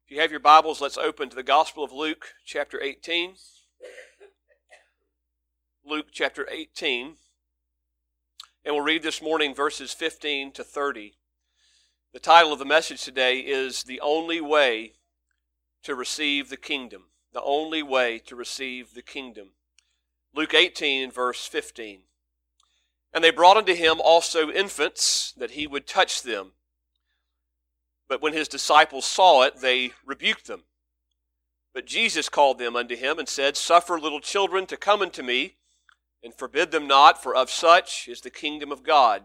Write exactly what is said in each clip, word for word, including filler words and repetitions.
If you have your Bibles, let's open to the Gospel of Luke, chapter eighteen. Luke, chapter eighteen. And we'll read this morning verses fifteen to thirty. The title of the message today is The Only Way to Receive the Kingdom. The Only Way to Receive the Kingdom. Luke eighteen, verse fifteen. And they brought unto him also infants, that he would touch them. But when his disciples saw it, they rebuked them. But Jesus called them unto him and said, Suffer little children to come unto me, and forbid them not, for of such is the kingdom of God.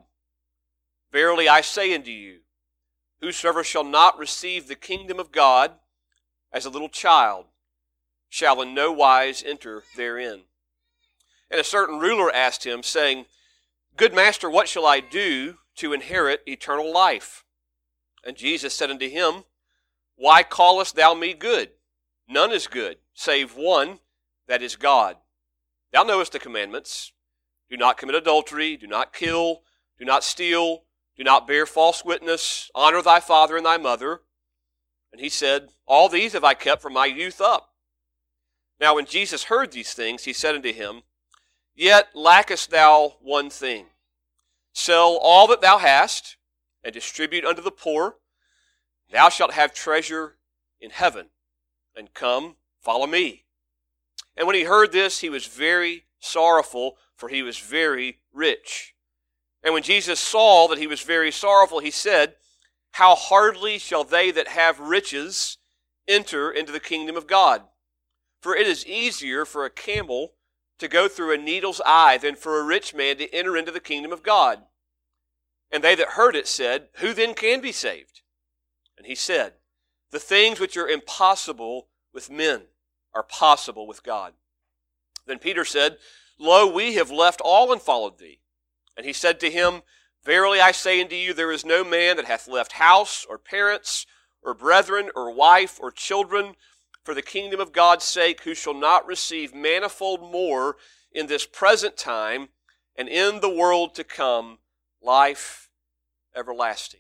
Verily I say unto you, whosoever shall not receive the kingdom of God as a little child shall in no wise enter therein. And a certain ruler asked him, saying, Good master, what shall I do to inherit eternal life? And Jesus said unto him, Why callest thou me good? None is good, save one, that is God. Thou knowest the commandments. Do not commit adultery, do not kill, do not steal, do not bear false witness, honor thy father and thy mother. And he said, All these have I kept from my youth up. Now when Jesus heard these things, he said unto him, Yet lackest thou one thing. Sell all that thou hast, and distribute unto the poor. Thou shalt have treasure in heaven, and come, follow me. And when he heard this, he was very sorrowful, for he was very rich. And when Jesus saw that he was very sorrowful, he said, How hardly shall they that have riches enter into the kingdom of God? For it is easier for a camel to go through a needle's eye than for a rich man to enter into the kingdom of God. And they that heard it said, Who then can be saved? And he said, The things which are impossible with men are possible with God. Then Peter said, Lo, we have left all and followed thee. And he said to him, Verily I say unto you, there is no man that hath left house, or parents, or brethren, or wife, or children, for the kingdom of God's sake, who shall not receive manifold more in this present time, and in the world to come, life everlasting.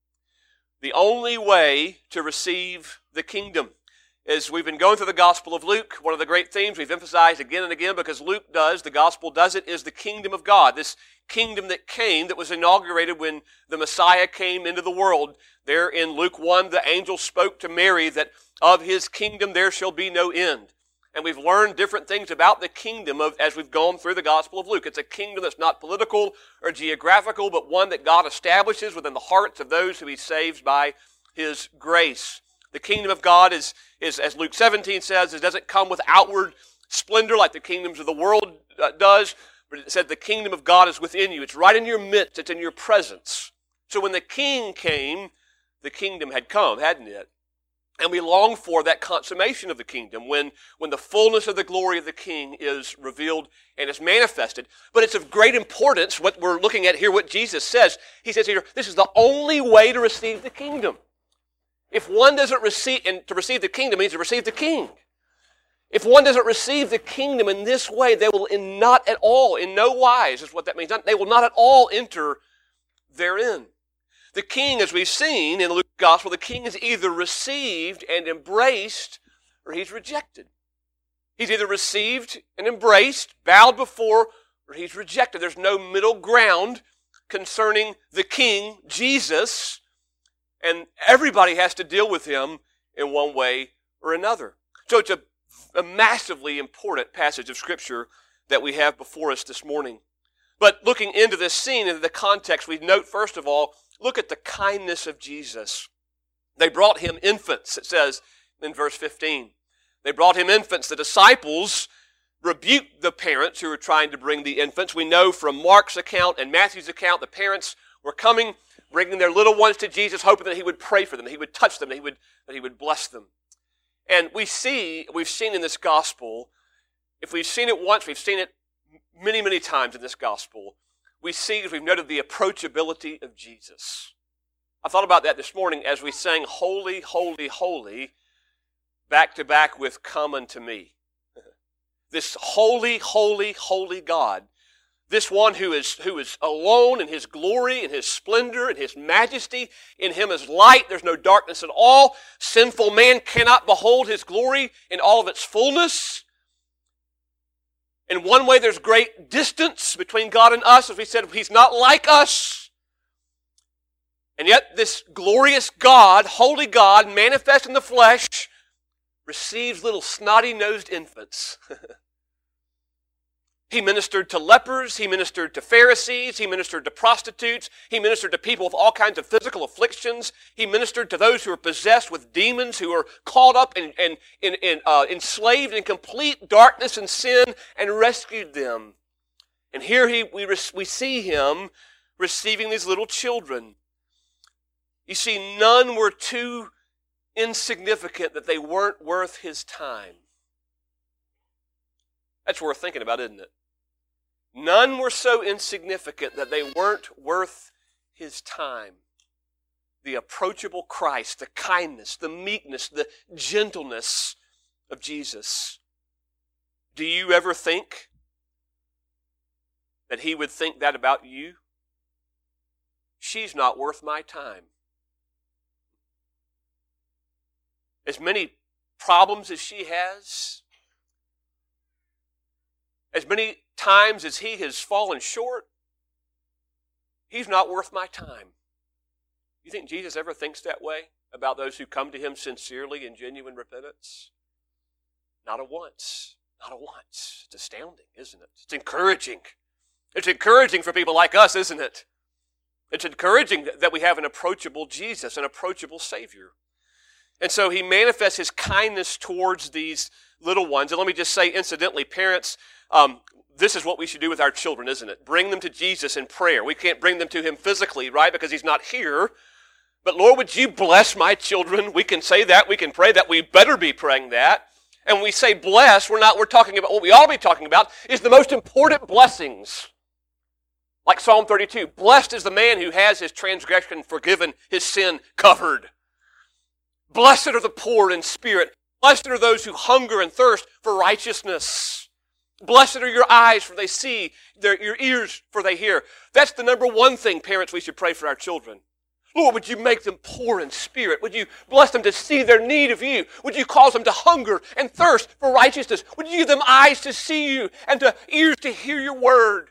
The only way to receive the kingdom. As we've been going through the Gospel of Luke, one of the great themes we've emphasized again and again, because Luke does, the Gospel does it, is the kingdom of God. This kingdom that came, that was inaugurated when the Messiah came into the world. There in Luke one, the angel spoke to Mary that of his kingdom there shall be no end. And we've learned different things about the kingdom of, as we've gone through the Gospel of Luke. It's a kingdom that's not political or geographical, but one that God establishes within the hearts of those who he saves by his grace. The kingdom of God is, is as Luke seventeen says, it doesn't come with outward splendor like the kingdoms of the world uh, does, but it said the kingdom of God is within you. It's right in your midst. It's in your presence. So when the king came, the kingdom had come, hadn't it? And we long for that consummation of the kingdom when, when the fullness of the glory of the king is revealed and is manifested. But it's of great importance what we're looking at here, what Jesus says. He says here, this is the only way to receive the kingdom. If one doesn't receive, and to receive the kingdom means to receive the king. If one doesn't receive the kingdom in this way, they will in not at all, in no wise is what that means. They will not at all enter therein. The king, as we've seen in Luke's gospel, the king is either received and embraced, or he's rejected. He's either received and embraced, bowed before, or he's rejected. There's no middle ground concerning the king, Jesus, and everybody has to deal with him in one way or another. So it's a, a massively important passage of Scripture that we have before us this morning. But looking into this scene, into the context, we note first of all, look at the kindness of Jesus. They brought him infants, it says in verse fifteen. They brought him infants. The disciples rebuked the parents who were trying to bring the infants. We know from Mark's account and Matthew's account, the parents were coming, bringing their little ones to Jesus, hoping that he would pray for them, that he would touch them, that he would, that he would bless them. And we see, we've seen in this gospel, if we've seen it once, we've seen it many, many times in this gospel, we see, as we've noted, the approachability of Jesus. I thought about that this morning as we sang Holy, Holy, Holy, back to back with Come Unto Me. This holy, holy, holy God This one who is, who is alone in his glory, in his splendor, in his majesty. In him is light. There's no darkness at all. Sinful man cannot behold his glory in all of its fullness. In one way, there's great distance between God and us. As we said, he's not like us. And yet this glorious God, holy God, manifest in the flesh, receives little snotty-nosed infants. He ministered to lepers, he ministered to Pharisees, he ministered to prostitutes, he ministered to people with all kinds of physical afflictions, he ministered to those who are possessed with demons, who are caught up and, and, and, and uh, enslaved in complete darkness and sin, and rescued them. And here he, we, we see him receiving these little children. You see, none were too insignificant that they weren't worth his time. That's worth thinking about, isn't it? None were so insignificant that they weren't worth his time. The approachable Christ, the kindness, the meekness, the gentleness of Jesus. Do you ever think that he would think that about you? She's not worth my time. As many problems as she has, as many times as he has fallen short, he's not worth my time. You think Jesus ever thinks that way about those who come to him sincerely in genuine repentance? Not a once. Not a once. It's astounding, isn't it? It's encouraging. It's encouraging for people like us, isn't it? It's encouraging that we have an approachable Jesus, an approachable Savior. And so he manifests his kindness towards these little ones. And let me just say, incidentally, parents, um, this is what we should do with our children, isn't it? Bring them to Jesus in prayer. We can't bring them to him physically, right? Because he's not here. But Lord, would you bless my children? We can say that. We can pray that. We better be praying that. And when we say bless, we're not, we're talking about, what we ought to be talking about is the most important blessings. Like Psalm thirty-two, blessed is the man who has his transgression forgiven, his sin covered. Blessed are the poor in spirit. Blessed are those who hunger and thirst for righteousness. Blessed are your eyes, for they see, their, your ears, for they hear. That's the number one thing, parents, we should pray for our children. Lord, would you make them poor in spirit? Would you bless them to see their need of you? Would you cause them to hunger and thirst for righteousness? Would you give them eyes to see you and to ears to hear your word?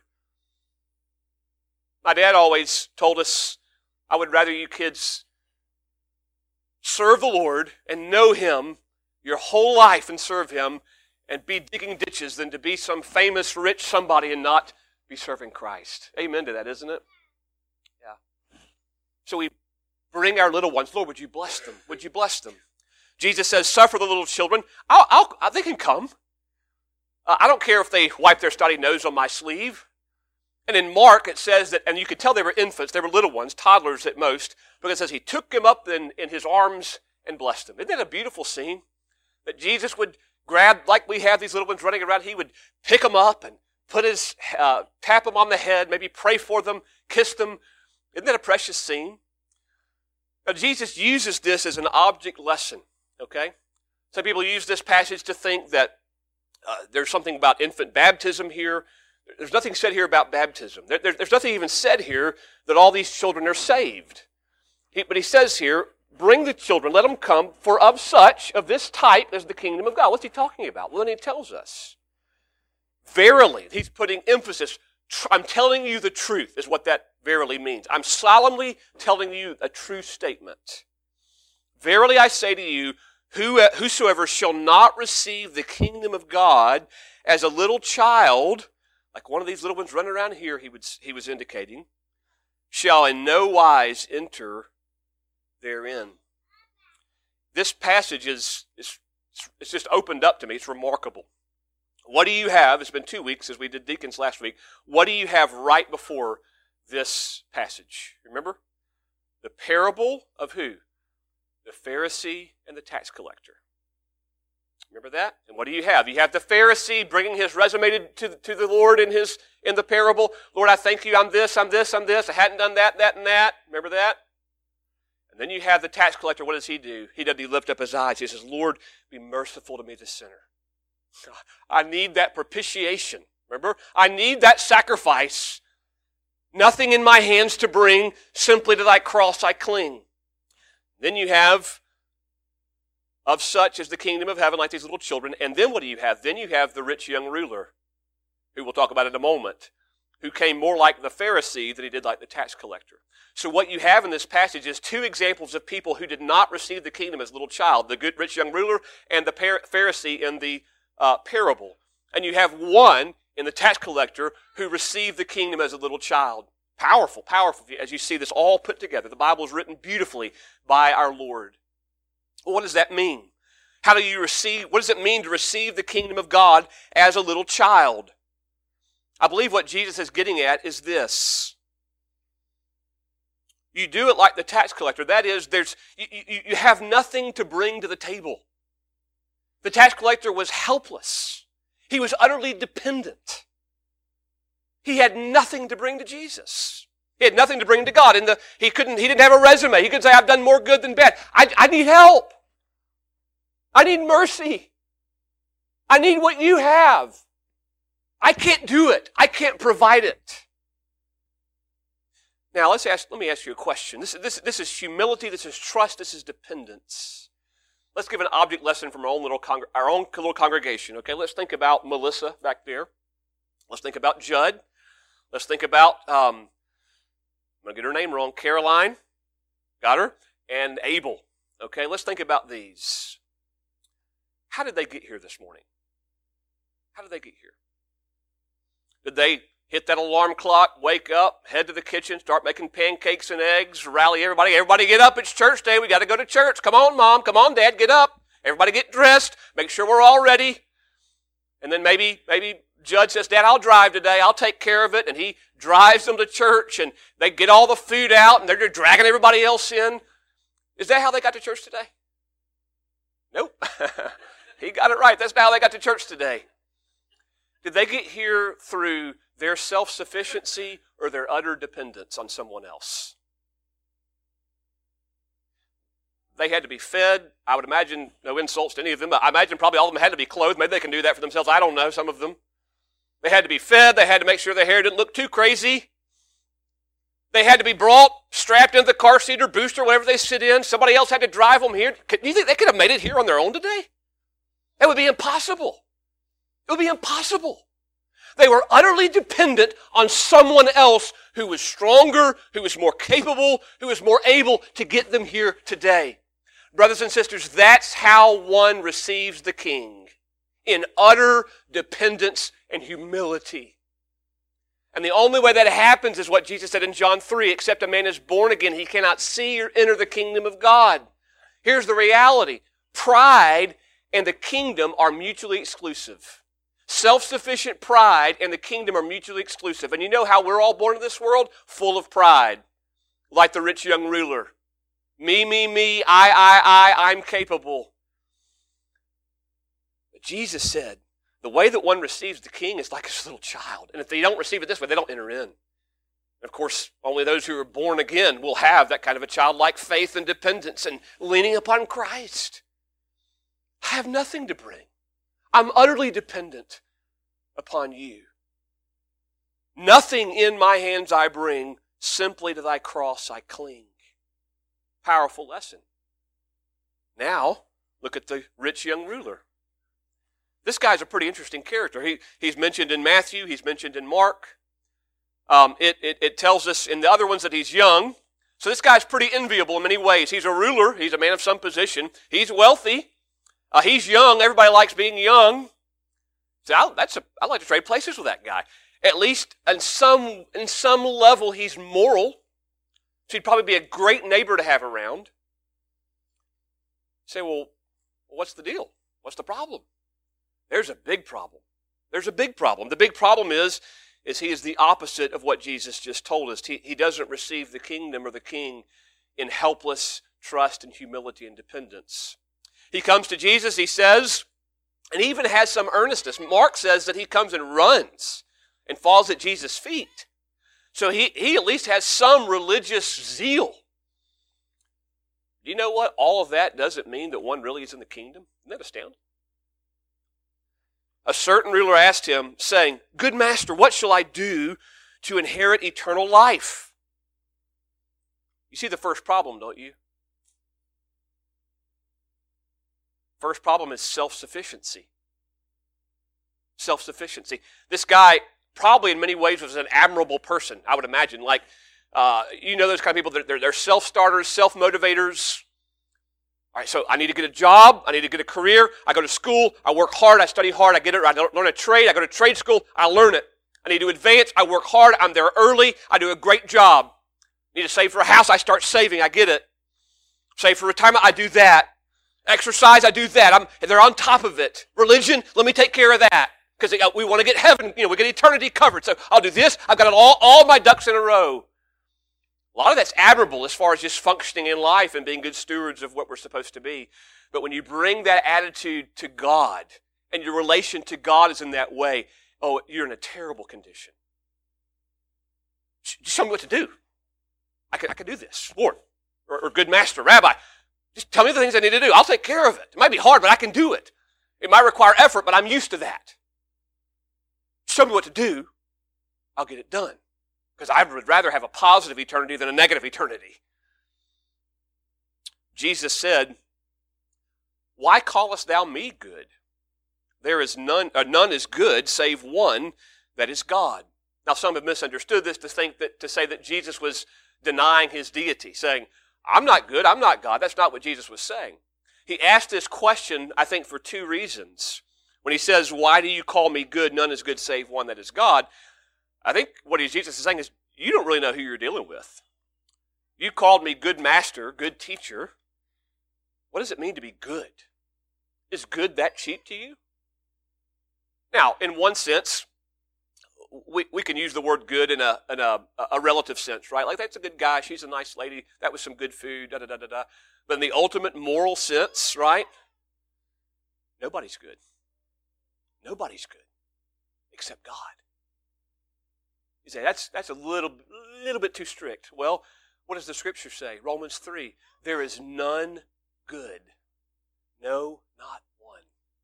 My dad always told us, I would rather you kids serve the Lord and know him your whole life and serve him and be digging ditches than to be some famous rich somebody and not be serving Christ. Amen to that, isn't it? Yeah. So we bring our little ones. Lord, would you bless them? Would you bless them? Jesus says, suffer the little children. I'll, I'll, they can come. Uh, I don't care if they wipe their study nose on my sleeve. And in Mark, it says that, and you could tell they were infants, they were little ones, toddlers at most, because it says he took them up in, in his arms and blessed them. Isn't that a beautiful scene? That Jesus would grab, like we have these little ones running around, he would pick them up and put his, uh, tap them on the head, maybe pray for them, kiss them. Isn't that a precious scene? Now, Jesus uses this as an object lesson, okay? Some people use this passage to think that uh, there's something about infant baptism here. There's nothing said here about baptism. There, there, there's nothing even said here that all these children are saved. He, but he says here, bring the children, let them come, for of such, of this type, is the kingdom of God. What's he talking about? Well, then he tells us. Verily, he's putting emphasis. I'm telling you the truth, is what that verily means. I'm solemnly telling you a true statement. Verily I say to you, who, whosoever shall not receive the kingdom of God as a little child, like one of these little ones running around here, he, would, he was indicating, shall in no wise enter therein. This passage is, is it's just opened up to me. It's remarkable. What do you have? It's been two weeks as we did deacons last week. What do you have right before this passage? Remember? The parable of who? The Pharisee and the tax collector. Remember that? And what do you have? You have the Pharisee bringing his resume to, to, to the Lord in his in the parable. Lord, I thank you. I'm this, I'm this, I'm this. I hadn't done that, that, and that. Remember that? And then you have the tax collector. What does he do? He does. He lift up his eyes. He says, Lord, be merciful to me, the sinner. I need that propitiation, Remember? I need that sacrifice. Nothing in my hands to bring, simply to thy cross I cling. Then you have, of such is the kingdom of heaven, like these little children. And then what do you have? Then you have the rich young ruler, who we'll talk about in a moment, who came more like the Pharisee than he did like the tax collector. So what you have in this passage is two examples of people who did not receive the kingdom as a little child, the good rich young ruler and the Pharisee in the uh, parable. And you have one in the tax collector who received the kingdom as a little child. Powerful, powerful, as you see this all put together. The Bible is written beautifully by our Lord. Well, what does that mean? How do you receive, what does it mean to receive the kingdom of God as a little child? I believe what Jesus is getting at is this. You do it like the tax collector. That is, there's you, you, you have nothing to bring to the table. The tax collector was helpless. He was utterly dependent. He had nothing to bring to Jesus. He had nothing to bring to God. And the, he couldn't. He didn't have a resume. He could say, "I've done more good than bad. I, I need help. I need mercy. I need what you have. I can't do it. I can't provide it." Now let's ask. Let me ask you a question. This, this, this is humility. This is trust. This is dependence. Let's give an object lesson from our own little con- our own little congregation. Okay, let's think about Melissa back there. Let's think about Judd. Let's think about, um, I'm going to get her name wrong, Caroline, got her, and Abel. Okay, let's think about these. How did they get here this morning? How did they get here? Did they hit that alarm clock, wake up, head to the kitchen, start making pancakes and eggs, rally everybody, everybody get up, it's church day, we got to go to church. Come on, Mom, come on, Dad, get up. Everybody get dressed, make sure we're all ready. And then maybe, maybe, Judge says, "Dad, I'll drive today. I'll take care of it." And he drives them to church, and they get all the food out, and they're just dragging everybody else in. Is that how they got to church today? Nope. He got it right. That's not how they got to church today. Did they get here through their self-sufficiency or their utter dependence on someone else? They had to be fed. I would imagine, no insults to any of them, but I imagine probably all of them had to be clothed. Maybe they can do that for themselves. I don't know, some of them. They had to be fed. They had to make sure their hair didn't look too crazy. They had to be brought, strapped into the car seat or booster, whatever they sit in. Somebody else had to drive them here. Do you think they could have made it here on their own today? That would be impossible. It would be impossible. They were utterly dependent on someone else who was stronger, who was more capable, who was more able to get them here today. Brothers and sisters, that's how one receives the King, in utter dependence and humility. And the only way that happens is what Jesus said in John three, except a man is born again, he cannot see or enter the kingdom of God. Here's the reality. Pride and the kingdom are mutually exclusive. Self-sufficient pride and the kingdom are mutually exclusive. And you know how we're all born into this world? Full of pride. Like the rich young ruler. Me, me, me, I, I, I, I'm capable. But Jesus said, the way that one receives the King is like a little child. And if they don't receive it this way, they don't enter in. And of course, only those who are born again will have that kind of a childlike faith and dependence and leaning upon Christ. I have nothing to bring. I'm utterly dependent upon you. Nothing in my hands I bring, simply to thy cross I cling. Powerful lesson. Now, look at the rich young ruler. This guy's a pretty interesting character. He, he's mentioned in Matthew, he's mentioned in Mark. Um, it, it, it tells us in the other ones that he's young. So this guy's pretty enviable in many ways. He's a ruler. He's a man of some position. He's wealthy. Uh, he's young. Everybody likes being young. So I, that's a, I like to trade places with that guy. At least in some, in some level, he's moral. So he'd probably be a great neighbor to have around. You say, well, what's the deal? What's the problem? There's a big problem. There's a big problem. The big problem is, is he is the opposite of what Jesus just told us. He, he doesn't receive the kingdom or the king in helpless trust and humility and dependence. He comes to Jesus, he says, and he even has some earnestness. Mark says that he comes and runs and falls at Jesus' feet. So he, he at least has some religious zeal. Do you know what? All of that doesn't mean that one really is in the kingdom. Isn't that astounding? A certain ruler asked him, saying, "Good master, what shall I do to inherit eternal life?" You see the first problem, don't you? First problem is self-sufficiency. Self-sufficiency. This guy probably in many ways was an admirable person, I would imagine. Like, uh, you know those kind of people, that they're, they're self-starters, self-motivators. All right, so I need to get a job, I need to get a career, I go to school, I work hard, I study hard, I get it, I learn a trade, I go to trade school, I learn it. I need to advance, I work hard, I'm there early, I do a great job. I need to save for a house, I start saving, I get it. Save for retirement, I do that. Exercise, I do that. I'm, they're on top of it. Religion, let me take care of that. Because we want to get heaven, you know, we get eternity covered. So I'll do this, I've got it all, all my ducks in a row. A lot of that's admirable as far as just functioning in life and being good stewards of what we're supposed to be. But when you bring that attitude to God, and your relation to God is in that way, oh, you're in a terrible condition. Just tell me what to do. I can, I can do this, Lord, or, or good master, rabbi. Just tell me the things I need to do. I'll take care of it. It might be hard, but I can do it. It might require effort, but I'm used to that. Show me what to do. I'll get it done. Because I would rather have a positive eternity than a negative eternity. Jesus said, "Why callest thou me good? There is none, uh, none is good save one, that is God." Now some have misunderstood this to think that to say that Jesus was denying his deity, saying, "I'm not good, I'm not God." That's not what Jesus was saying. He asked this question, I think, for two reasons. When he says, "Why do you call me good? None is good save one, that is God." I think what Jesus is saying is, you don't really know who you're dealing with. You called me good master, good teacher. What does it mean to be good? Is good that cheap to you? Now, in one sense, we, we can use the word good in a in a, a relative sense, right? Like, that's a good guy, she's a nice lady, that was some good food, da da da da da. But in the ultimate moral sense, right? Nobody's good. Nobody's good except God. You say, that's that's a little, little bit too strict. Well, what does the Scripture say? Romans three, there is none good. No, not one.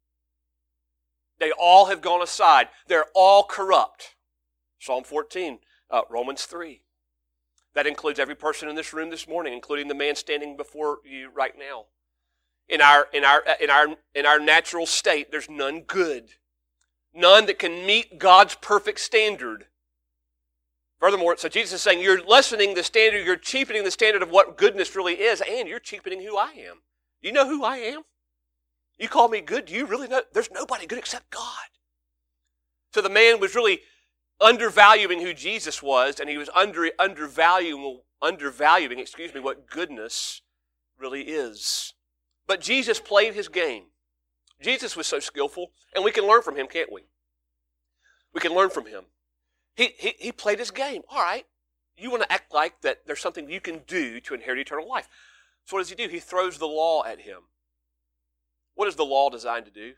They all have gone aside. They're all corrupt. Psalm fourteen, uh, Romans three. That includes every person in this room this morning, including the man standing before you right now. In our, in our, in our, in our natural state, there's none good. None that can meet God's perfect standard. Furthermore, so Jesus is saying, you're lessening the standard, you're cheapening the standard of what goodness really is, and you're cheapening who I am. You know who I am? You call me good? Do you really know? There's nobody good except God. So the man was really undervaluing who Jesus was, and he was under, undervaluing, undervaluing, excuse me, what goodness really is. But Jesus played his game. Jesus was so skillful, and we can learn from him, can't we? We can learn from him. He, he, he played his game. All right, you want to act like that there's something you can do to inherit eternal life. So what does he do? He throws the law at him. What is the law designed to do?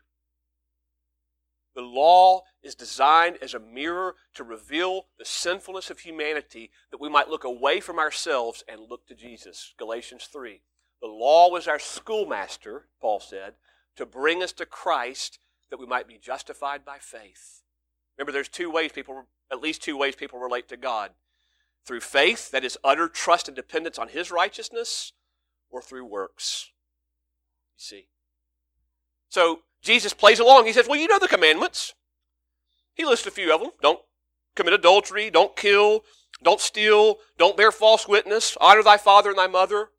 The law is designed as a mirror to reveal the sinfulness of humanity, that we might look away from ourselves and look to Jesus. Galatians three. The law was our schoolmaster, Paul said, to bring us to Christ that we might be justified by faith. Remember, there's two ways people, at least two ways people relate to God. Through faith, that is utter trust and dependence on his righteousness, or through works. You see. So Jesus plays along. He says, well, you know the commandments. He lists a few of them. Don't commit adultery, don't kill, don't steal, don't bear false witness, honor thy father and thy mother.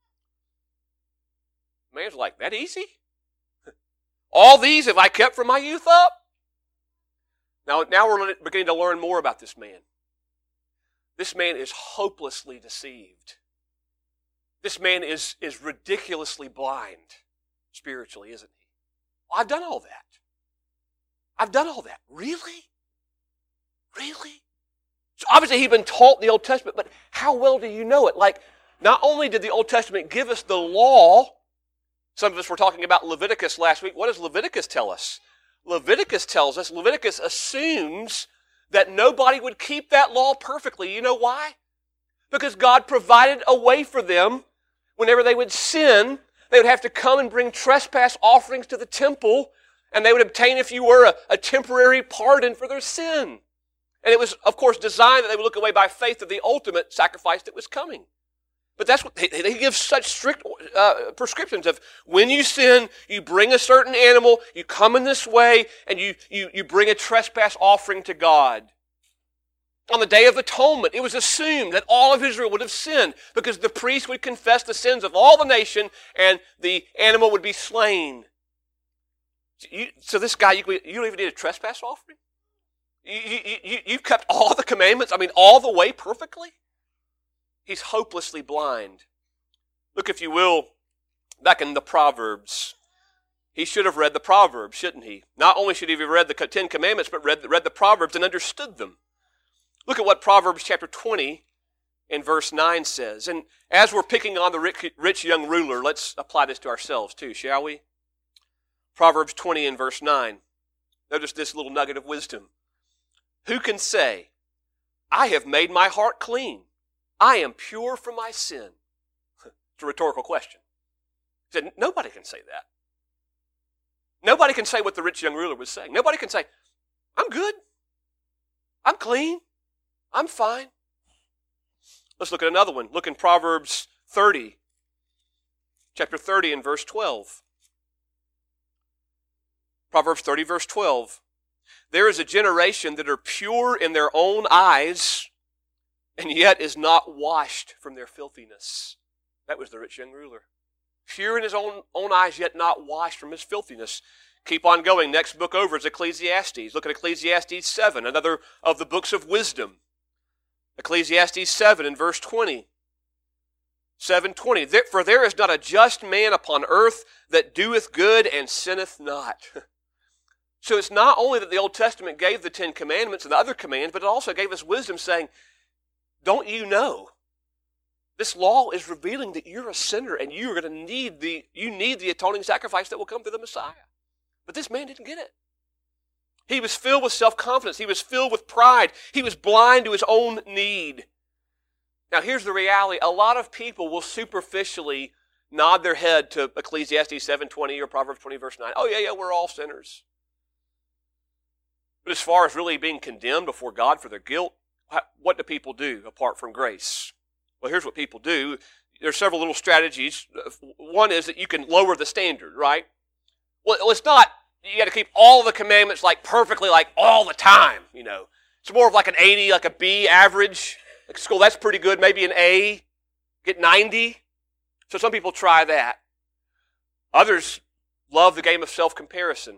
Man's like, that easy? All these have I kept from my youth up? Now, now we're beginning to learn more about this man. This man is hopelessly deceived. This man is, is ridiculously blind spiritually, isn't he? Well, I've done all that. I've done all that. Really? Really? So obviously he'd been taught the Old Testament, but how well do you know it? Like, not only did the Old Testament give us the law, some of us were talking about Leviticus last week. What does Leviticus tell us? Leviticus tells us, Leviticus assumes that nobody would keep that law perfectly. You know why? Because God provided a way for them. Whenever they would sin, they would have to come and bring trespass offerings to the temple, And they would obtain, if you were, a, a temporary pardon for their sin. And it was, of course, designed that they would look away by faith to the ultimate sacrifice that was coming. But that's what, they, they give such strict uh, prescriptions of when you sin, you bring a certain animal, you come in this way, and you, you, you bring a trespass offering to God. On the Day of Atonement, it was assumed that all of Israel would have sinned because the priest would confess the sins of all the nation and the animal would be slain. You, so this guy, you, you don't even need a trespass offering? You, you, you, you've kept all the commandments, I mean, all the way perfectly? He's hopelessly blind. Look, if you will, back in the Proverbs. He should have read the Proverbs, shouldn't he? Not only should he have read the Ten Commandments, but read, read the Proverbs and understood them. Look at what Proverbs chapter twenty and verse nine says. And as we're picking on the rich, rich young ruler, let's apply this to ourselves too, shall we? Proverbs twenty and verse nine. Notice this little nugget of wisdom. Who can say, I have made my heart clean. I am pure from my sin. It's a rhetorical question. He said, nobody can say that. Nobody can say what the rich young ruler was saying. Nobody can say, I'm good. I'm clean. I'm fine. Let's look at another one. Look in Proverbs thirty, chapter thirty and verse twelve. Proverbs thirty, verse twelve. There is a generation that are pure in their own eyes, and yet is not washed from their filthiness. That was the rich young ruler. Pure in his own, own eyes, yet not washed from his filthiness. Keep on going. Next book over is Ecclesiastes. Look at Ecclesiastes seven, another of the books of wisdom. Ecclesiastes seven and verse twenty. seven twenty. For there is not a just man upon earth that doeth good and sinneth not. So it's not only that the Old Testament gave the Ten Commandments and the other commands, but it also gave us wisdom saying, don't you know? This law is revealing that you're a sinner and you're going to need the, you need the atoning sacrifice that will come through the Messiah. But this man didn't get it. He was filled with self-confidence. He was filled with pride. He was blind to his own need. Now here's the reality. A lot of people will superficially nod their head to Ecclesiastes seven twenty or Proverbs twenty verse nine. Oh yeah, yeah, we're all sinners. But as far as really being condemned before God for their guilt, what do people do apart from grace? Well, here's what people do. There's several little strategies. One is that you can lower the standard, right? Well, it's not, you got to keep all the commandments like perfectly, like all the time, you know. It's more of like an eighty, like a B average. Like school, that's pretty good. Maybe an A, get ninety. So some people try that. Others love the game of self-comparison.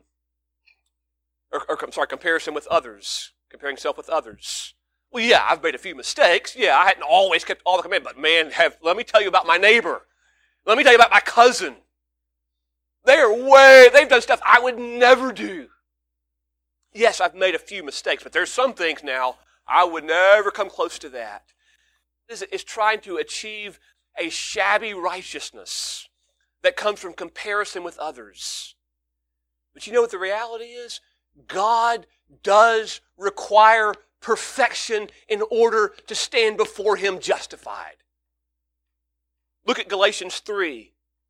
Or, or I'm sorry, comparison with others. Comparing self with others. Well, yeah, I've made a few mistakes. Yeah, I hadn't always kept all the commandments. But man, have, let me tell you about my neighbor. Let me tell you about my cousin. They are way, they've done stuff I would never do. Yes, I've made a few mistakes, but there's some things now I would never come close to that. It's trying to achieve a shabby righteousness that comes from comparison with others. But you know what the reality is? God does require perfection in order to stand before Him justified. Look at Galatians three.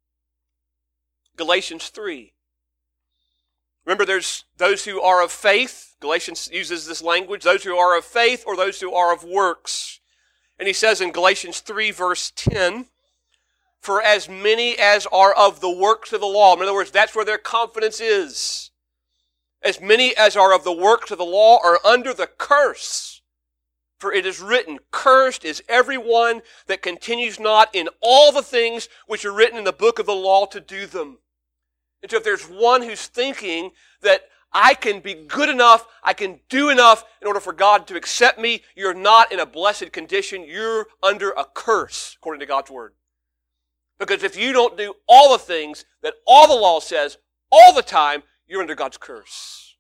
Galatians three. Remember, there's those who are of faith. Galatians uses this language, those who are of faith or those who are of works. And he says in Galatians three, verse ten, for as many as are of the works of the law, in other words, that's where their confidence is. As many as are of the works of the law are under the curse. For it is written, cursed is everyone that continues not in all the things which are written in the book of the law to do them. And so if there's one who's thinking that I can be good enough, I can do enough in order for God to accept me, you're not in a blessed condition. You're under a curse, according to God's Word. Because if you don't do all the things that all the law says all the time, you're under God's curse.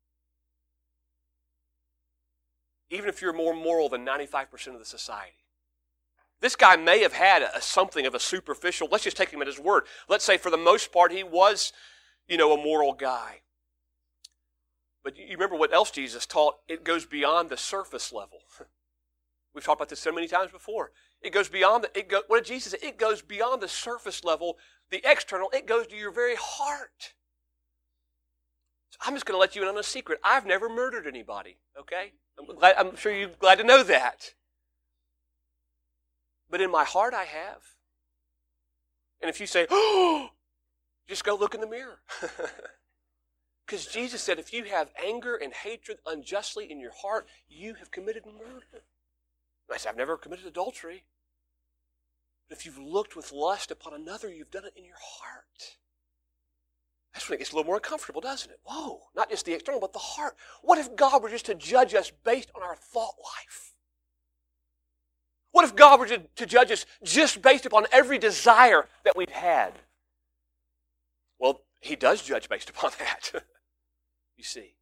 Even if you're more moral than ninety-five percent of the society. This guy may have had a, something of a superficial, let's just take him at his word. Let's say for the most part he was, you know, a moral guy. But you remember what else Jesus taught? It goes beyond the surface level. We've talked about this so many times before. It goes beyond the, it go, what did Jesus say? It goes beyond the surface level, the external, it goes to your very heart. I'm just going to let you in on a secret. I've never murdered anybody, okay? I'm, glad, I'm sure you're glad to know that. But in my heart, I have. And if you say, oh, just go look in the mirror. Because Jesus said, if you have anger and hatred unjustly in your heart, you have committed murder. And I said, I've never committed adultery. But if you've looked with lust upon another, you've done it in your heart. That's when it gets a little more uncomfortable, doesn't it? Whoa, not just the external, but the heart. What if God were just to judge us based on our thought life? What if God were to, to judge us just based upon every desire that we've had? Well, he does judge based upon that. You see.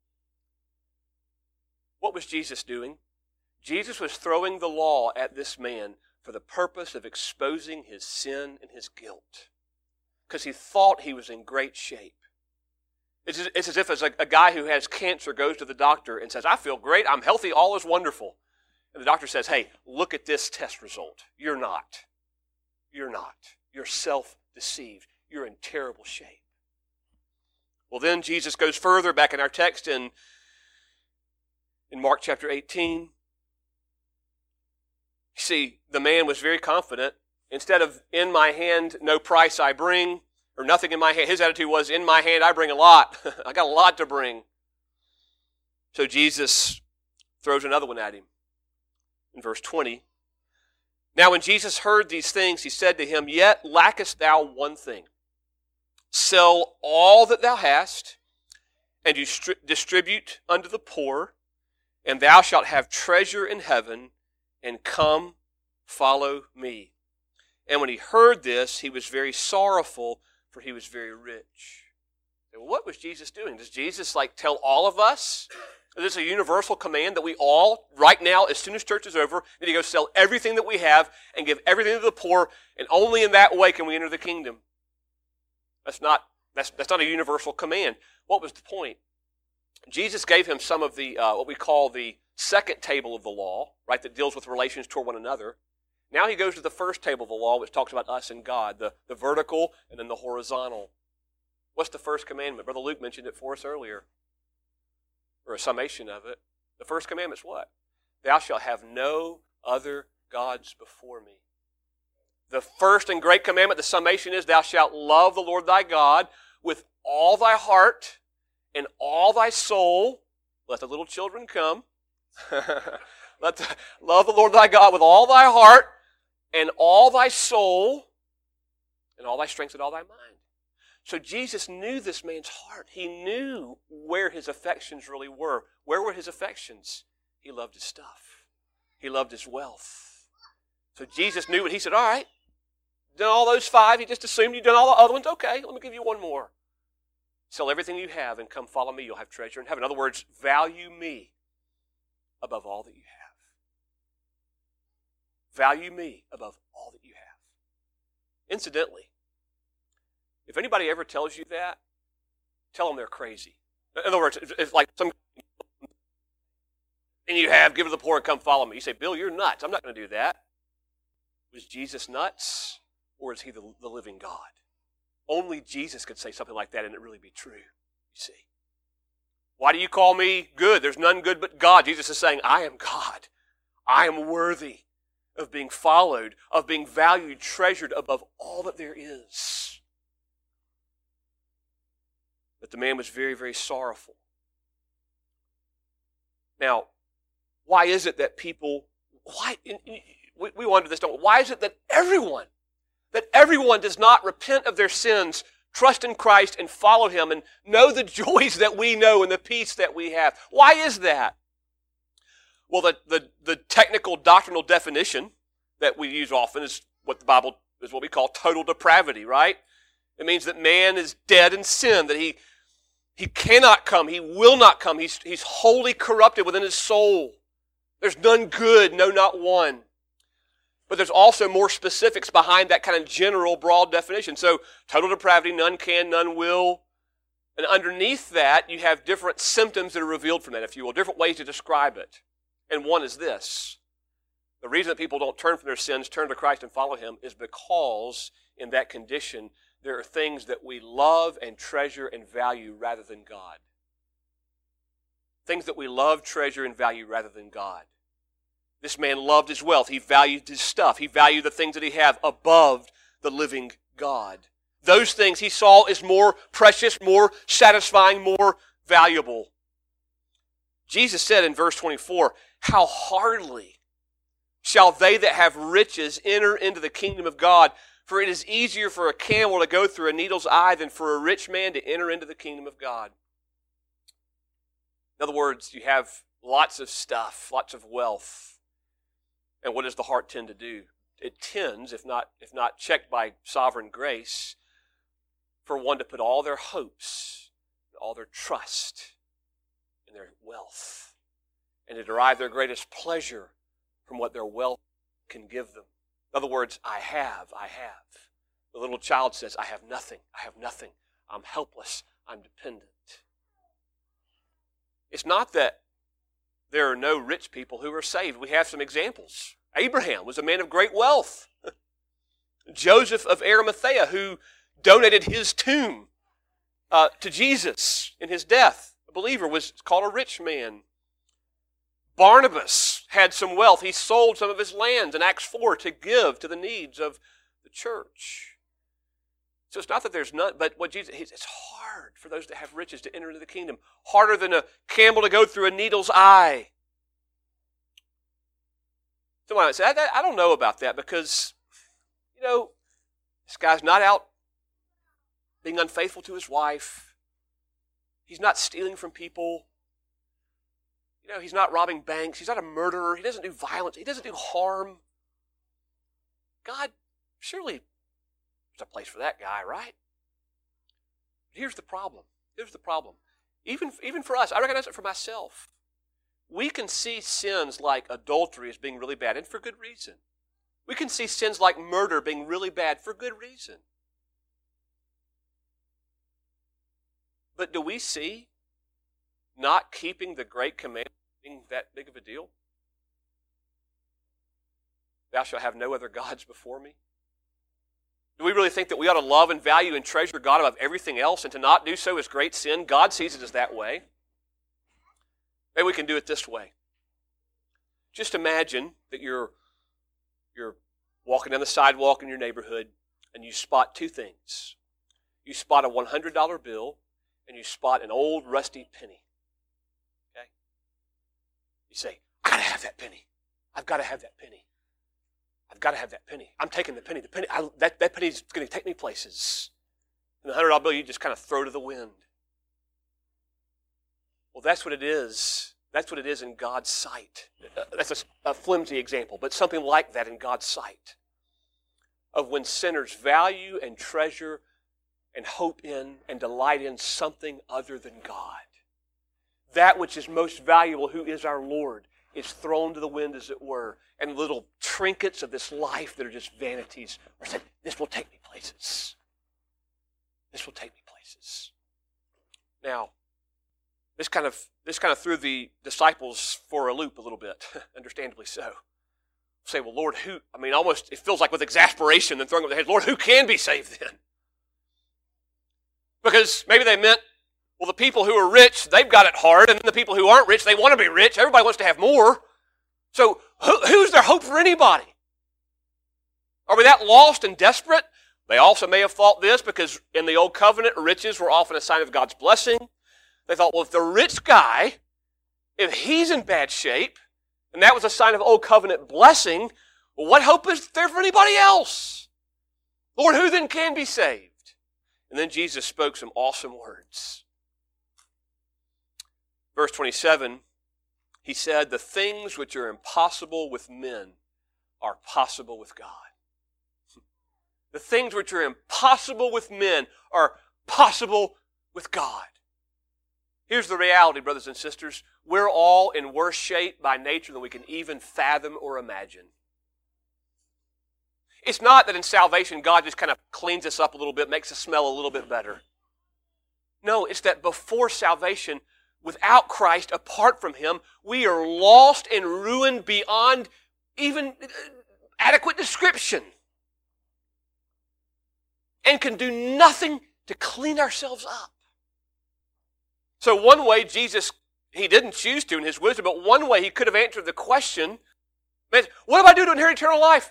What was Jesus doing? Jesus was throwing the law at this man for the purpose of exposing his sin and his guilt. Because he thought he was in great shape. It's as, it's as if as a, a guy who has cancer goes to the doctor and says, I feel great, I'm healthy, all is wonderful. And the doctor says, hey, look at this test result. You're not. You're not. You're self-deceived. You're in terrible shape. Well, then Jesus goes further back in our text in, in Mark chapter eighteen. You see, the man was very confident. Instead of, in my hand, no price I bring, or nothing in my hand, his attitude was, in my hand I bring a lot. I got a lot to bring. So Jesus throws another one at him. In verse twenty, now when Jesus heard these things, he said to him, yet lackest thou one thing. Sell all that thou hast, and you stri- distribute unto the poor, and thou shalt have treasure in heaven, and come, follow me. And when he heard this, he was very sorrowful, for he was very rich. Well, what was Jesus doing? Does Jesus like tell all of us? Is this a universal command that we all, right now, as soon as church is over, need to go sell everything that we have and give everything to the poor, and only in that way can we enter the kingdom? That's not, that's, that's not a universal command. What was the point? Jesus gave him some of the, uh, what we call the second table of the law, right, that deals with relations toward one another. Now he goes to the first table of the law, which talks about us and God, the, the vertical and then the horizontal. What's the first commandment? Brother Luke mentioned it for us earlier, or a summation of it. The first commandment's what? Thou shalt have no other gods before me. The first and great commandment, the summation is, thou shalt love the Lord thy God with all thy heart and all thy soul. Let the little children come. Let the, love the Lord thy God with all thy heart and all thy soul and all thy strength and all thy mind. So Jesus knew this man's heart. He knew where his affections really were. Where were his affections? He loved his stuff. He loved his wealth. So Jesus knew it. He said, all right, done all those five. He just assumed you'd done all the other ones. Okay, let me give you one more. Sell everything you have and come follow me. You'll have treasure in heaven. In other words, value me above all that you have. Value me above all that you have. Incidentally, if anybody ever tells you that, tell them they're crazy. In other words, if like some and you have, give to the poor and come follow me. You say, Bill, you're nuts. I'm not going to do that. Was Jesus nuts, or is he the, the living God? Only Jesus could say something like that and it really be true, you see. Why do you call me good? There's none good but God. Jesus is saying, I am God. I am worthy of being followed, of being valued, treasured above all that there is. But the man was very, very sorrowful. Now, why is it that people, why, we, we wonder this, don't we? Why is it that everyone, that everyone does not repent of their sins, trust in Christ, and follow him, and know the joys that we know and the peace that we have? Why is that? Well, the, the, the technical doctrinal definition that we use often is what the Bible is what we call total depravity, right? It means that man is dead in sin, that he he cannot come, he will not come. He's, he's wholly corrupted within his soul. There's none good, no, not one. But there's also more specifics behind that kind of general, broad definition. So, total depravity, none can, none will. And underneath that, you have different symptoms that are revealed from that, if you will, different ways to describe it. And one is this. The reason that people don't turn from their sins, turn to Christ and follow him, is because in that condition, there are things that we love and treasure and value rather than God. things that we love, treasure, and value rather than God. This man loved his wealth. He valued his stuff. He valued the things that he had above the living God. Those things he saw as more precious, more satisfying, more valuable. Jesus said in verse twenty-four, how hardly shall they that have riches enter into the kingdom of God, for it is easier for a camel to go through a needle's eye than for a rich man to enter into the kingdom of God. In other words, you have lots of stuff, lots of wealth. And what does the heart tend to do? It tends, if not, if not checked by sovereign grace, for one to put all their hopes, all their trust in their wealth, and to derive their greatest pleasure from what their wealth can give them. In other words, I have, I have. The little child says, I have nothing, I have nothing. I'm helpless, I'm dependent. It's not that there are no rich people who are saved. We have some examples. Abraham was a man of great wealth. Joseph of Arimathea, who donated his tomb uh, to Jesus in his death, a believer, was called a rich man. Barnabas had some wealth. He sold some of his lands in Acts four to give to the needs of the church. So it's not that there's none, but what Jesus, it's hard for those that have riches to enter into the kingdom. Harder than a camel to go through a needle's eye. Someone might say, I, I don't know about that because, you know, this guy's not out being unfaithful to his wife. He's not stealing from people. You know, he's not robbing banks. He's not a murderer. He doesn't do violence. He doesn't do harm. God, surely there's a place for that guy, right? Here's the problem. Here's the problem. Even, even for us, I recognize it for myself. We can see sins like adultery as being really bad, and for good reason. We can see sins like murder being really bad for good reason. But do we see not keeping the great commandment being that big of a deal? Thou shalt have no other gods before me. Do we really think that we ought to love and value and treasure God above everything else, and to not do so is great sin? God sees it as that way. Maybe we can do it this way. Just imagine that you're, you're walking down the sidewalk in your neighborhood and you spot two things. You spot a one hundred dollar bill and you spot an old rusty penny. Okay? You say, I gotta have that penny. I've got to have that penny. I've got to have that penny. I'm taking the penny. The penny I, that, that penny's going to take me places. And the one hundred dollar bill you just kind of throw to the wind. Well, that's what it is. That's what it is in God's sight. That's a, a flimsy example, but something like that in God's sight. Of when sinners value and treasure and hope in and delight in something other than God. That which is most valuable, who is our Lord, is thrown to the wind, as it were, and little trinkets of this life that are just vanities are said, this will take me places. This will take me places. Now, This kind of this kind of threw the disciples for a loop a little bit, understandably so. Say, well, Lord, who? I mean, almost it feels like with exasperation, then throwing up their heads, Lord, who can be saved then? Because maybe they meant, well, the people who are rich, they've got it hard, and then the people who aren't rich, they want to be rich. Everybody wants to have more. So who, who's their hope for anybody? Are we that lost and desperate? They also may have thought this because in the Old Covenant, riches were often a sign of God's blessing. They thought, well, if the rich guy, if he's in bad shape, and that was a sign of Old Covenant blessing, well, what hope is there for anybody else? Lord, who then can be saved? And then Jesus spoke some awesome words. Verse twenty-seven, he said, the things which are impossible with men are possible with God. The things which are impossible with men are possible with God. Here's the reality, brothers and sisters. We're all in worse shape by nature than we can even fathom or imagine. It's not that in salvation God just kind of cleans us up a little bit, makes us smell a little bit better. No, it's that before salvation, without Christ, apart from Him, we are lost and ruined beyond even adequate description. And can do nothing to clean ourselves up. So one way Jesus He didn't choose to in his wisdom, but one way he could have answered the question, man, what do I do to inherit eternal life?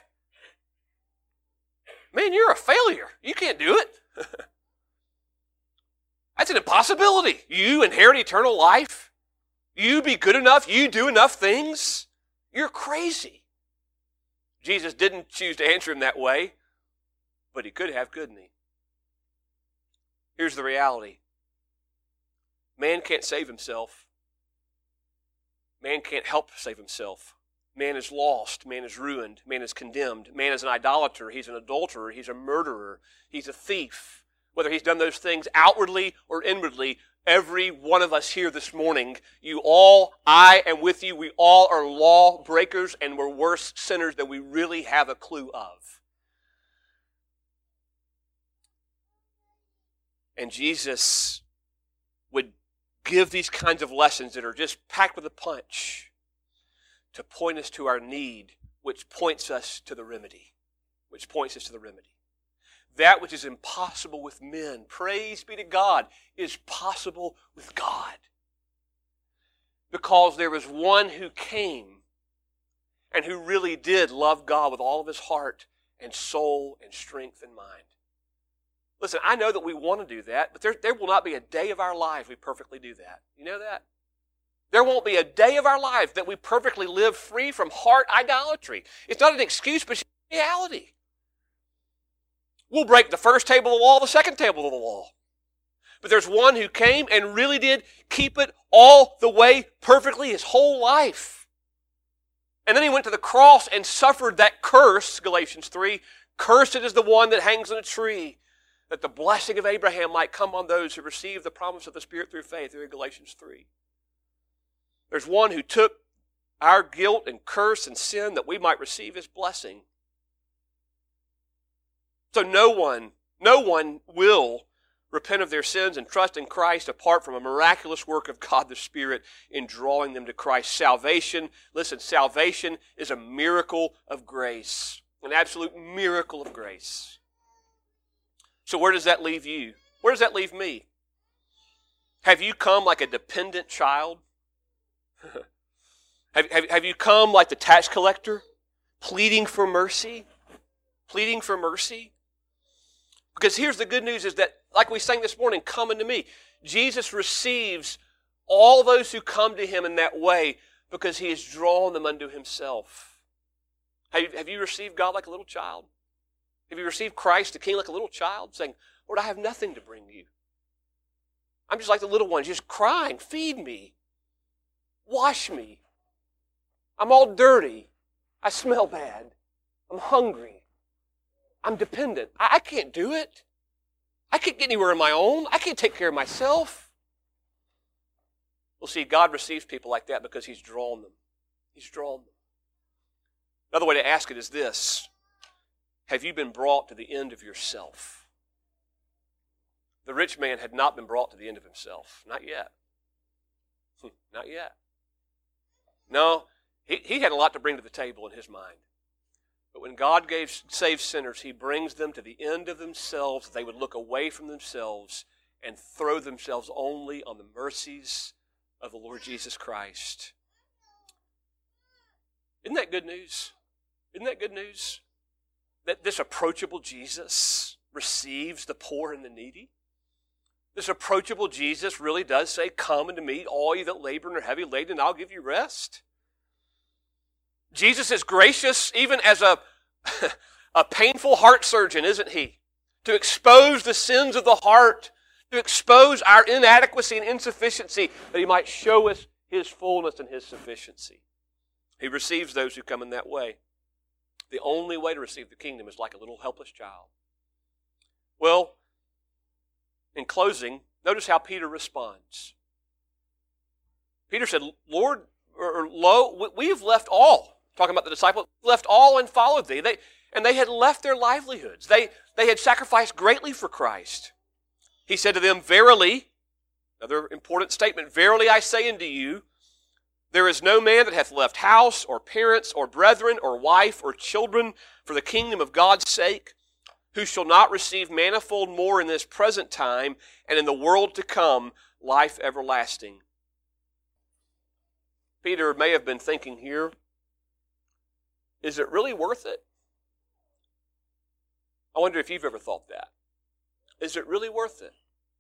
Man, you're a failure. You can't do it. That's an impossibility. You inherit eternal life? You be good enough? You do enough things? You're crazy. Jesus didn't choose to answer him that way, but he could have, couldn't he? Here's the reality. Man can't save himself. Man can't help save himself. Man is lost. Man is ruined. Man is condemned. Man is an idolater. He's an adulterer. He's a murderer. He's a thief. Whether he's done those things outwardly or inwardly, every one of us here this morning, you all, I am with you, we all are law breakers and we're worse sinners than we really have a clue of. And Jesus would give these kinds of lessons that are just packed with a punch to point us to our need, which points us to the remedy. Which points us to the remedy. That which is impossible with men, praise be to God, is possible with God. Because there was one who came and who really did love God with all of his heart and soul and strength and mind. Listen, I know that we want to do that, but there, there will not be a day of our life we perfectly do that. You know that? There won't be a day of our life that we perfectly live free from heart idolatry. It's not an excuse, but it's reality. We'll break the first table of the law, the second table of the law. But there's one who came and really did keep it all the way perfectly his whole life. And then he went to the cross and suffered that curse, Galatians three. Cursed is the one that hangs on a tree, that the blessing of Abraham might come on those who receive the promise of the Spirit through faith, here in Galatians three. There's one who took our guilt and curse and sin that we might receive his blessing. So no one, no one will repent of their sins and trust in Christ apart from a miraculous work of God the Spirit in drawing them to Christ. Salvation, listen, salvation is a miracle of grace, an absolute miracle of grace. So where does that leave you? Where does that leave me? Have you come like a dependent child? have, have, have you come like the tax collector, pleading for mercy? Pleading for mercy? Because here's the good news is that, like we sang this morning, come unto me. Jesus receives all those who come to him in that way because he has drawn them unto himself. Have you, have you received God like a little child? Have you received Christ the King like a little child, saying, Lord, I have nothing to bring you. I'm just like the little ones, just crying, feed me, wash me. I'm all dirty. I smell bad. I'm hungry. I'm dependent. I, I can't do it. I can't get anywhere on my own. I can't take care of myself. Well, see, God receives people like that because he's drawn them. He's drawn them. Another way to ask it is this. Have you been brought to the end of yourself? The rich man had not been brought to the end of himself. Not yet. Not yet. No, he, he had a lot to bring to the table in his mind. But when God gave, saves sinners, he brings them to the end of themselves. They would look away from themselves and throw themselves only on the mercies of the Lord Jesus Christ. Isn't that good news? Isn't that good news? That this approachable Jesus receives the poor and the needy? This approachable Jesus really does say, come unto me, all you that labor and are heavy laden, and I'll give you rest. Jesus is gracious even as a, a painful heart surgeon, isn't he? To expose the sins of the heart, to expose our inadequacy and insufficiency, that he might show us his fullness and his sufficiency. He receives those who come in that way. The only way to receive the kingdom is like a little helpless child. Well, in closing, notice how Peter responds. Peter said, Lord, or, or lo, we have left all. Talking about the disciples, left all and followed thee. They, and they had left their livelihoods. They, they had sacrificed greatly for Christ. He said to them, verily, another important statement, verily I say unto you, there is no man that hath left house or parents or brethren or wife or children for the kingdom of God's sake, who shall not receive manifold more in this present time and in the world to come life everlasting. Peter may have been thinking here, is it really worth it? I wonder if you've ever thought that. Is it really worth it?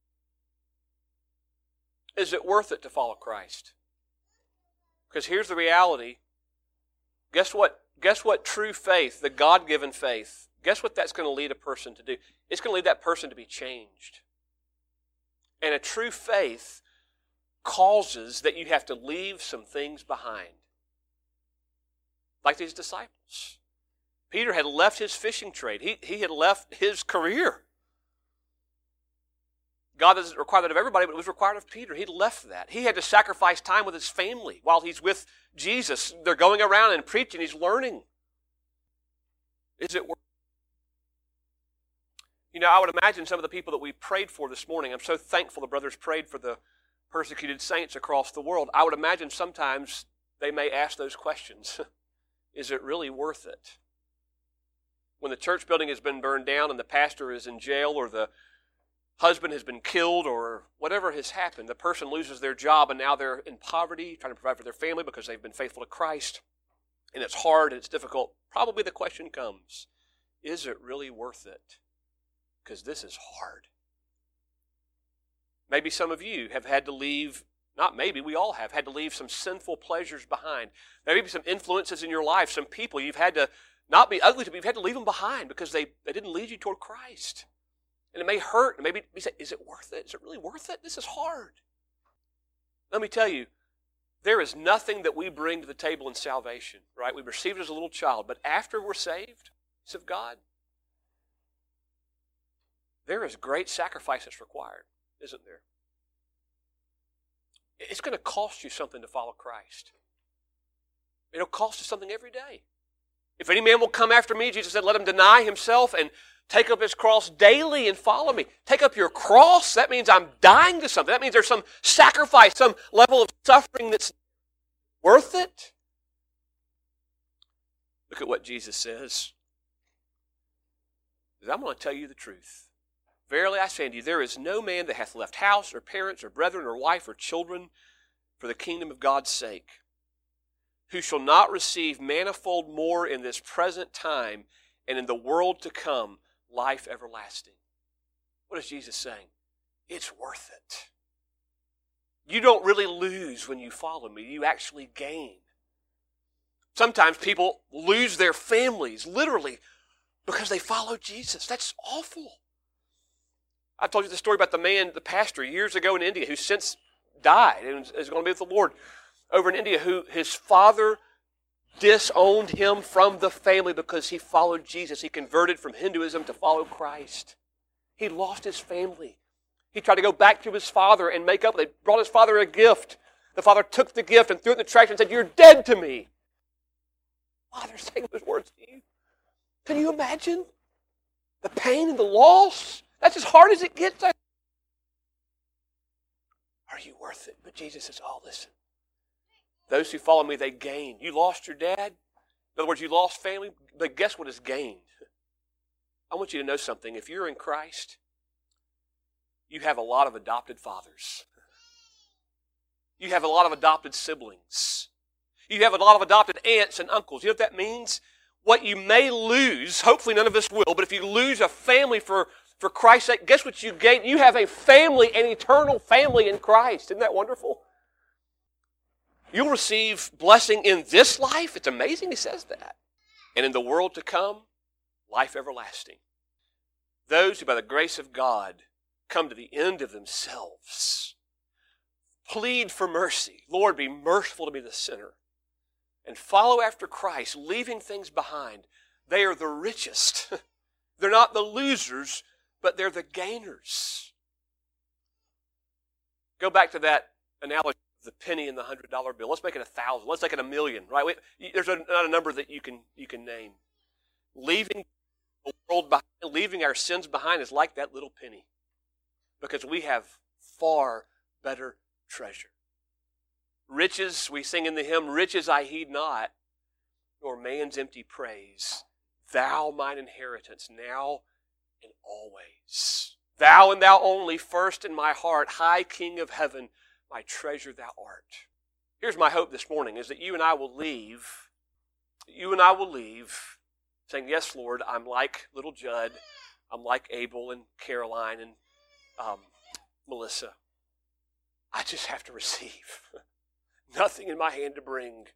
Is it worth it to follow Christ? Because here's the reality. Guess what? Guess what true faith, the God-given faith, guess what that's going to lead a person to do? It's going to lead that person to be changed. And a true faith causes that you have to leave some things behind. Like these disciples. Peter had left his fishing trade. He, he had left his career. God doesn't require that of everybody, but it was required of Peter. He left that. He had to sacrifice time with his family while he's with Jesus. They're going around and preaching. He's learning. Is it worth it? You know, I would imagine some of the people that we prayed for this morning, I'm so thankful the brothers prayed for the persecuted saints across the world. I would imagine sometimes they may ask those questions. Is it really worth it? When the church building has been burned down and the pastor is in jail, or the husband has been killed, or whatever has happened, the person loses their job and now they're in poverty, trying to provide for their family because they've been faithful to Christ, and it's hard and it's difficult. Probably the question comes, is it really worth it? Because this is hard. Maybe some of you have had to leave, not maybe, we all have had to leave some sinful pleasures behind. Maybe some influences in your life, some people you've had to not be ugly to, but you've had to leave them behind because they, they didn't lead you toward Christ. And it may hurt, and maybe you say, is it worth it? Is it really worth it? This is hard. Let me tell you, there is nothing that we bring to the table in salvation, right? We received it as a little child, but after we're saved, it's of God, there is great sacrifice that's required, isn't there? It's going to cost you something to follow Christ. It'll cost you something every day. If any man will come after me, Jesus said, let him deny himself and take up his cross daily and follow me. Take up your cross. That means I'm dying to something. That means there's some sacrifice, some level of suffering that's worth it. Look at what Jesus says. I'm going to tell you the truth. Verily I say unto you, there is no man that hath left house or parents or brethren or wife or children for the kingdom of God's sake, who shall not receive manifold more in this present time and in the world to come life everlasting. What is Jesus saying? It's worth it. You don't really lose when you follow me. You actually gain. Sometimes people lose their families, literally, because they follow Jesus. That's awful. I told you the story about the man, the pastor, years ago in India, who since died and is going to be with the Lord over in India, who his father disowned him from the family because he followed Jesus. He converted from Hinduism to follow Christ. He lost his family. He tried to go back to his father and make up. They brought his father a gift. The father took the gift and threw it in the trash and said, "You're dead to me." Father saying those words to you. Can you imagine the pain and the loss? That's as hard as it gets. Are you worth it? But Jesus says, oh, listen. Those who follow me, they gain. You lost your dad. In other words, you lost family. But guess what is gained? I want you to know something. If you're in Christ, you have a lot of adopted fathers. You have a lot of adopted siblings. You have a lot of adopted aunts and uncles. You know what that means? What you may lose, hopefully none of us will, but if you lose a family for For Christ's sake, guess what you gain? You have a family, an eternal family in Christ. Isn't that wonderful? You'll receive blessing in this life. It's amazing he says that. And in the world to come, life everlasting. Those who by the grace of God come to the end of themselves, plead for mercy. Lord, be merciful to me the sinner. And follow after Christ, leaving things behind. They are the richest. They're not the losers, but they're the gainers. Go back to that analogy of the penny and the hundred dollar bill. Let's make it a thousand. Let's make it a million, right? We, there's a, not a number that you can you can name. Leaving the world behind, leaving our sins behind is like that little penny, because we have far better treasure. Riches, we sing in the hymn, riches I heed not, nor man's empty praise. Thou mine inheritance now and always. Thou and thou only, first in my heart, high King of heaven, my treasure thou art. Here's my hope this morning, is that you and I will leave, you and I will leave saying, yes, Lord, I'm like little Judd, I'm like Abel and Caroline and um, Melissa. I just have to receive. Nothing in my hand to bring.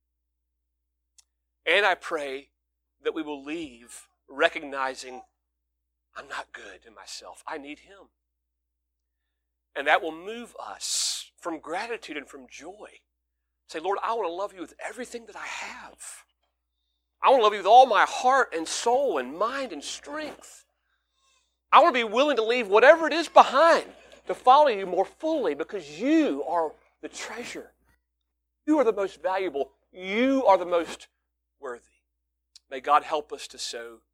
And I pray that we will leave recognizing I'm not good in myself. I need Him. And that will move us from gratitude and from joy. Say, Lord, I want to love you with everything that I have. I want to love you with all my heart and soul and mind and strength. I want to be willing to leave whatever it is behind to follow you more fully because you are the treasure. You are the most valuable. You are the most worthy. May God help us to so